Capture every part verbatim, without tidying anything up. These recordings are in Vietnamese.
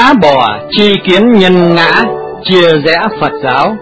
Phá bỏ chi kiến nhân ngã, chia rẽ Phật giáo.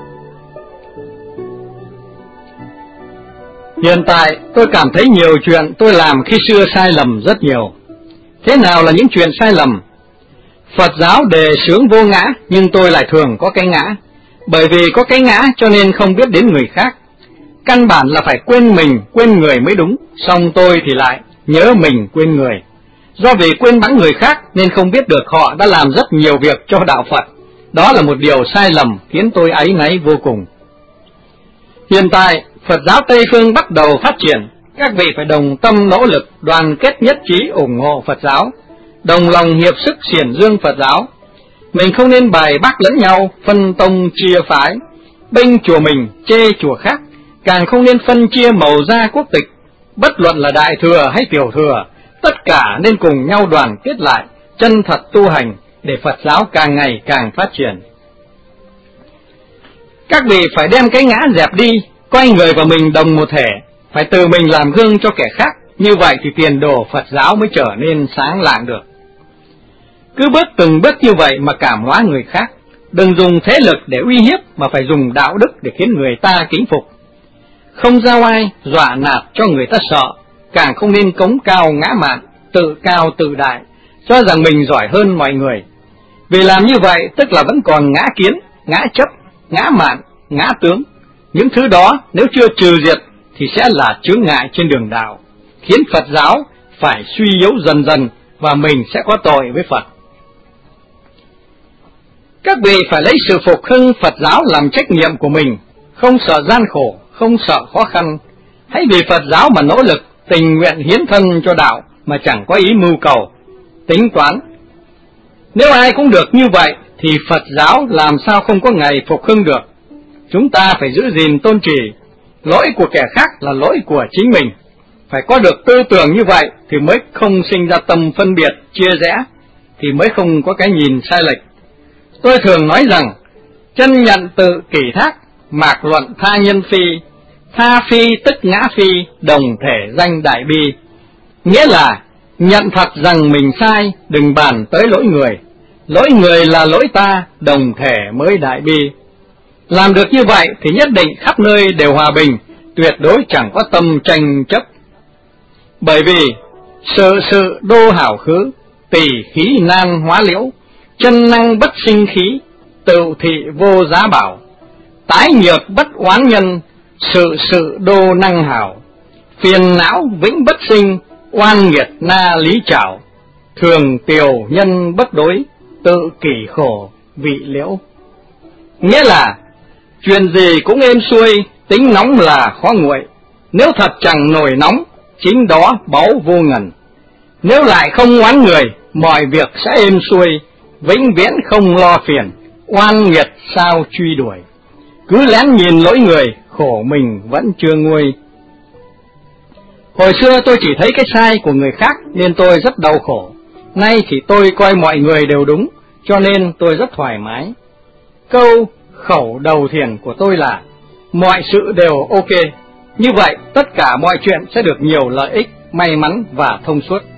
Hiện tại tôi cảm thấy nhiều chuyện tôi làm khi xưa sai lầm rất nhiều. Thế nào là những chuyện sai lầm? Phật giáo đề xướng vô ngã, nhưng tôi lại thường có cái ngã. Bởi vì có cái ngã cho nên không biết đến người khác. Căn bản là phải quên mình, quên người mới đúng. Xong tôi thì lại nhớ mình, quên người. Do vì quên bẵng người khác nên không biết được họ đã làm rất nhiều việc cho đạo Phật. Đó là một điều sai lầm khiến tôi áy náy vô cùng. Hiện tại Phật giáo Tây Phương bắt đầu phát triển. Các vị phải đồng tâm nỗ lực, đoàn kết nhất trí ủng hộ Phật giáo, đồng lòng hiệp sức xiển dương Phật giáo. Mình không nên bài bác lẫn nhau, phân tông chia phái, bênh chùa mình, chê chùa khác. Càng không nên phân chia màu da quốc tịch. Bất luận là đại thừa hay tiểu thừa, tất cả nên cùng nhau đoàn kết lại, chân thật tu hành, để Phật giáo càng ngày càng phát triển. Các vị phải đem cái ngã dẹp đi, coi người và mình đồng một thể, phải tự mình làm gương cho kẻ khác. Như vậy thì tiền đồ Phật giáo mới trở nên sáng lạng được. Cứ bước từng bước như vậy mà cảm hóa người khác. Đừng dùng thế lực để uy hiếp, mà phải dùng đạo đức để khiến người ta kính phục. Không giao ai, dọa nạt cho người ta sợ. Càng không nên cống cao ngã mạn, tự cao tự đại, cho rằng mình giỏi hơn mọi người. Vì làm như vậy tức là vẫn còn ngã kiến, ngã chấp, ngã mạn, ngã tướng. Những thứ đó nếu chưa trừ diệt thì sẽ là chướng ngại trên đường đạo, khiến Phật giáo phải suy yếu dần dần và mình sẽ có tội với Phật. Các vị phải lấy sự phục hưng Phật giáo làm trách nhiệm của mình, không sợ gian khổ, không sợ khó khăn. Hãy vì Phật giáo mà nỗ lực, tình nguyện hiến thân cho đạo mà chẳng có ý mưu cầu, tính toán. Nếu ai cũng được như vậy thì Phật giáo làm sao không có ngày phục hưng được. Chúng ta phải giữ gìn tôn trì, lỗi của kẻ khác là lỗi của chính mình. Phải có được tư tưởng như vậy thì mới không sinh ra tâm phân biệt, chia rẽ, thì mới không có cái nhìn sai lệch. Tôi thường nói rằng, chân nhận tự kỷ thác, mạc luận tha nhân phi, tha phi tức ngã phi, đồng thể danh đại bi. Nghĩa là, nhận thật rằng mình sai, đừng bàn tới lỗi người. Lỗi người là lỗi ta, đồng thể mới đại bi. Làm được như vậy thì nhất định khắp nơi đều hòa bình, tuyệt đối chẳng có tâm tranh chấp. Bởi vì, sự sự đô hảo khứ, tỷ khí nan hóa liễu, chân năng bất sinh khí, tự thị vô giá bảo. Tái nhược bất oán nhân, sự sự đô năng hảo. Phiền não vĩnh bất sinh, oan nghiệt na lý trảo. Thường tiều nhân bất đối, tự kỷ khổ vị liễu. Nghĩa là, chuyện gì cũng êm xuôi, tính nóng là khó nguội. Nếu thật chẳng nổi nóng, chính đó báu vô ngần. Nếu lại không oán người, mọi việc sẽ êm xuôi, vĩnh viễn không lo phiền, oan nghiệt sao truy đuổi. Cứ lén nhìn lỗi người, khổ mình vẫn chưa nguôi. Hồi xưa tôi chỉ thấy cái sai của người khác nên tôi rất đau khổ. Nay thì tôi coi mọi người đều đúng, cho nên tôi rất thoải mái. Câu khẩu đầu thiền của tôi là mọi sự đều ok. Như vậy tất cả mọi chuyện sẽ được nhiều lợi ích, may mắn và thông suốt.